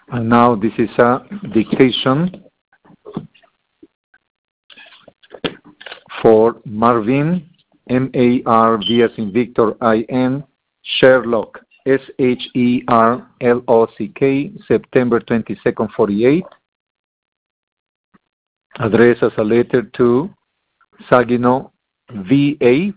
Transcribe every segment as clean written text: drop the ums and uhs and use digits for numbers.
And now this is a dictation for Marvin, M-A-R-V as in Victor, I-N, Sherlock, S-H-E-R-L-O-C-K, September 22nd, 48. Address as a letter to Saginaw, VA,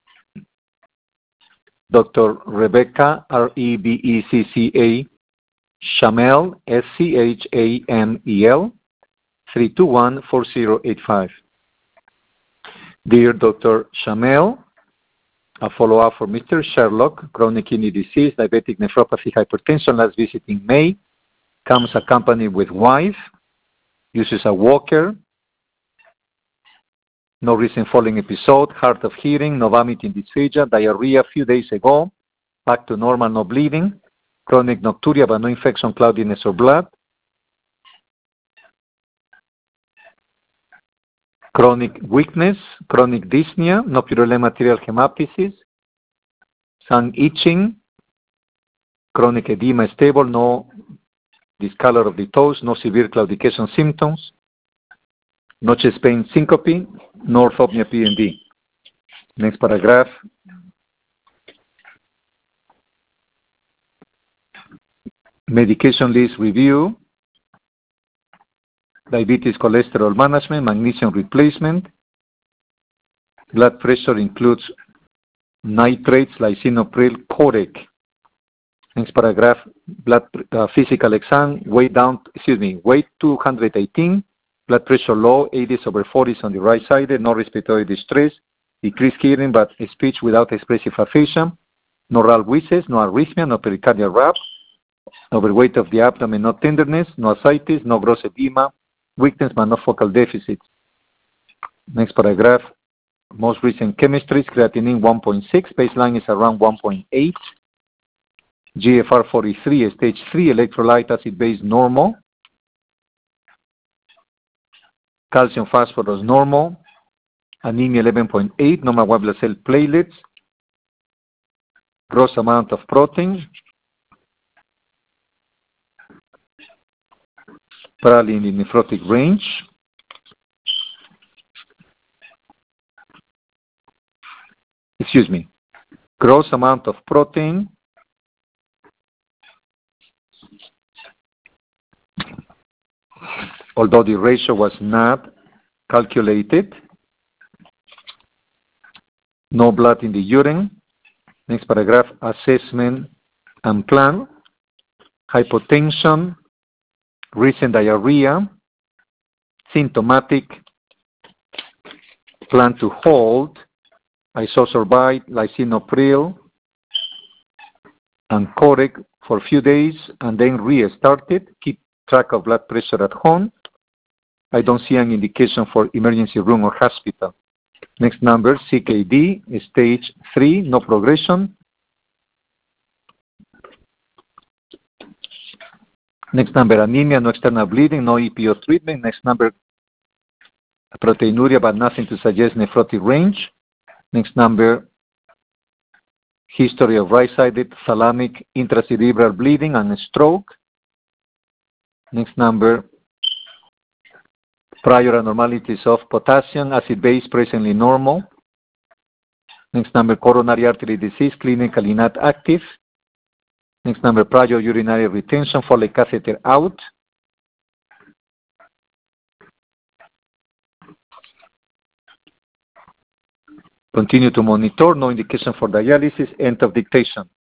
Dr. Rebecca, R-E-B-E-C-C-A, Shamel, S-C-H-A-M-E-L, 321-4085. Dear Dr. Shamel, a follow-up for Mr. Sherlock, chronic kidney disease, diabetic nephropathy, hypertension, last visit in May, comes accompanied with wife, uses a walker, no recent falling episode, hard of hearing, no vomiting, dysphagia, diarrhea a few days ago, back to normal, no bleeding, chronic nocturia but no infection, cloudiness or blood, chronic weakness, chronic dyspnea, no purulent material hemoptysis, some itching, chronic edema stable, no discolor of the toes, no severe claudication symptoms, no chest pain, syncope, no orthopnea, P&D. Next paragraph. Medication list review, diabetes, cholesterol management, magnesium replacement. Blood pressure includes nitrates, lisinopril, Coreg. Next paragraph, physical exam, weight 218, blood pressure low, 80/40 on the right side, no respiratory distress, decreased hearing but speech without expressive aphasia, no RAL wheezes, no arrhythmia, no pericardial rap, overweight of the abdomen, no tenderness, no ascites, no gross edema, weakness but no focal deficits. Next paragraph, most recent chemistries, creatinine 1.6, baseline is around 1.8, GFR 43, stage 3, electrolyte acid base normal, calcium phosphorus normal, anemia 11.8, normal white blood cell platelets, gross amount of protein, probably in the nephrotic range. Gross amount of protein, although the ratio was not calculated. No blood in the urine. Next paragraph, assessment and plan. Hypotension, recent diarrhea, symptomatic, plan to hold, isosorbide, lisinopril, and Coreg for a few days and then restart it. Keep track of blood pressure at home. I don't see an indication for emergency room or hospital. Next number, CKD, stage 3, no progression. Next number, anemia, no external bleeding, no EPO treatment. Next number, proteinuria, but nothing to suggest nephrotic range. Next number, history of right-sided thalamic intracerebral bleeding and stroke. Next number, prior abnormalities of potassium, acid base presently normal. Next number, coronary artery disease, clinically not active. Next number, prior urinary retention, Foley catheter out. Continue to monitor, no indication for dialysis, end of dictation.